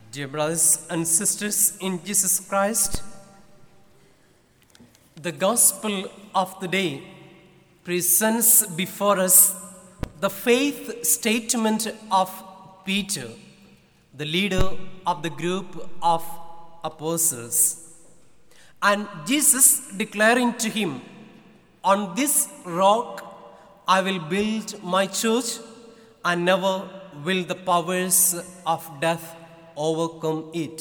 Dear brothers and sisters in Jesus Christ, the Gospel of the day presents before us the faith statement of Peter, the leader of the group of apostles. And Jesus declaring to him, "On this rock I will build my church, and never will the powers of death overcome it."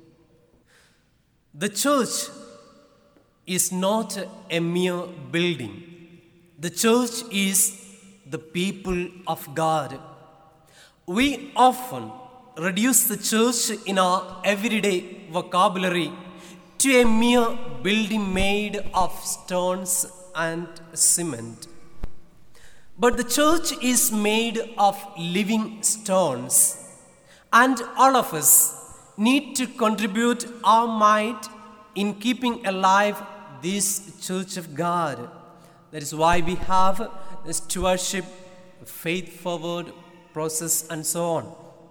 The church is not a mere building. The church is the people of God. We often reduce the church in our everyday vocabulary to a mere building made of stones and cement. But the church is made of living stones, and all of us need to contribute our might in keeping alive this church of God. That is why we have the stewardship, faith-forward process, and so on.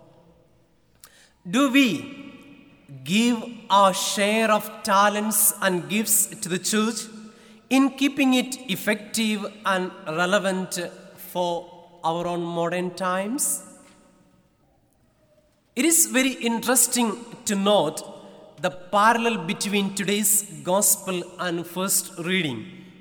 Do we give our share of talents and gifts to the church in keeping it effective and relevant for our own modern times? It is very interesting to note the parallel between today's gospel and first reading.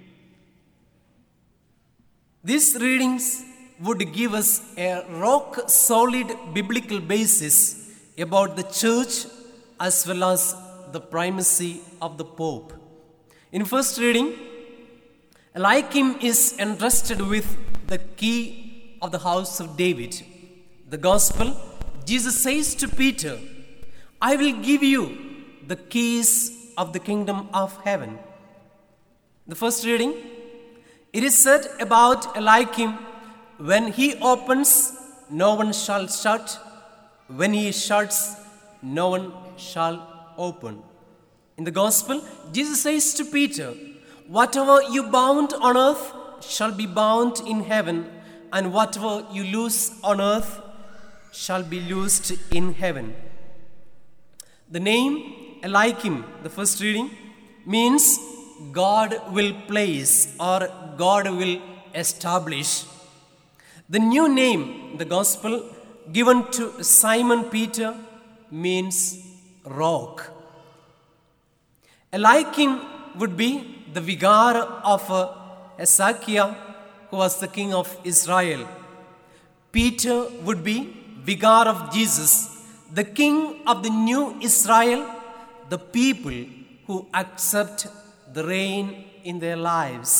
These readings would give us a rock-solid biblical basis about the church as well as the primacy of the Pope. In first reading, Eliakim is entrusted with the key of the house of David. The gospel, Jesus says to Peter, "I will give you the keys of the kingdom of heaven." The first reading, it is said about Eliakim, "When he opens, no one shall shut. When he shuts, no one shall open." In the gospel, Jesus says to Peter, "Whatever you bound on earth shall be bound in heaven, and whatever you loose on earth shall be loosed in heaven." The name Eliakim, the first reading, means God will place or God will establish. The new name, the gospel, given to Simon Peter means rock. Eliakim would be the vicar of Hezekiah, who was the king of Israel. Peter would be vicar of Jesus, the king of the new Israel, the people who accept the reign in their lives.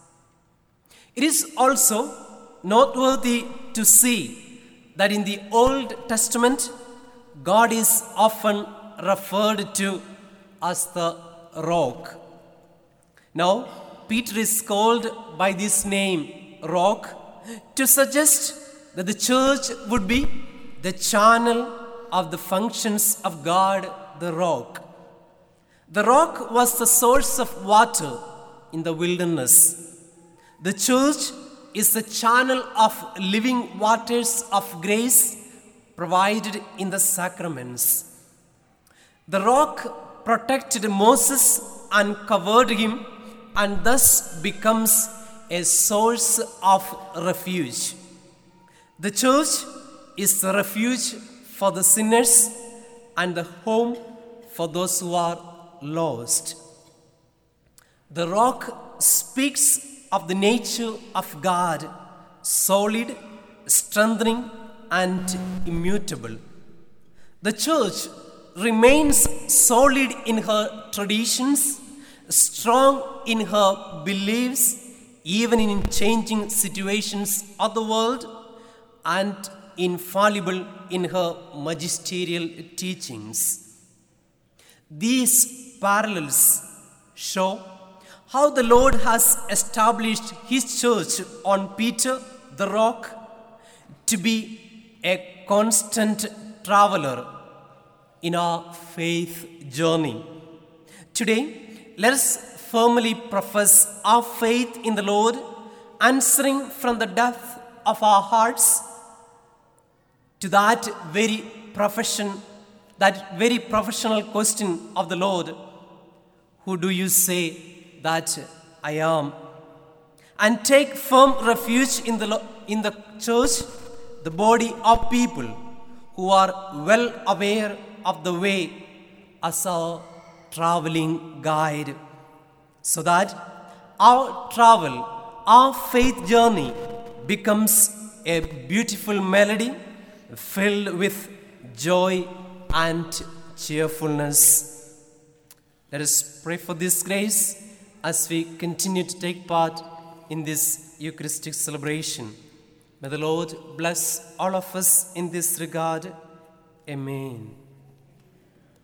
It is also noteworthy to see that in the Old Testament, God is often referred to as the rock. Now, Peter is called by this name, rock, to suggest that the church would be the channel of the functions of God, the rock. The rock was the source of water in the wilderness. The church is the channel of living waters of grace provided in the sacraments. The rock protected Moses and covered him, and thus becomes a source of refuge. The church is the refuge for the sinners and the home for those who are lost. The rock speaks of the nature of God, solid, strengthening, and immutable. The church remains solid in her traditions, strong in her beliefs, even in changing situations of the world, and infallible in her magisterial teachings. These parallels show how the Lord has established His church on Peter, the rock, to be a constant traveler in our faith journey. Today, let us firmly profess our faith in the Lord, answering from the depth of our hearts to that very profession that very professional question of the Lord, who do you say that I am? And take firm refuge in the church, the body of people who are well aware of the way as our traveling guide, so that our travel, our faith journey becomes a beautiful melody filled with joy and cheerfulness. Let us pray for this grace as we continue to take part in this Eucharistic celebration. May the Lord bless all of us in this regard. Amen.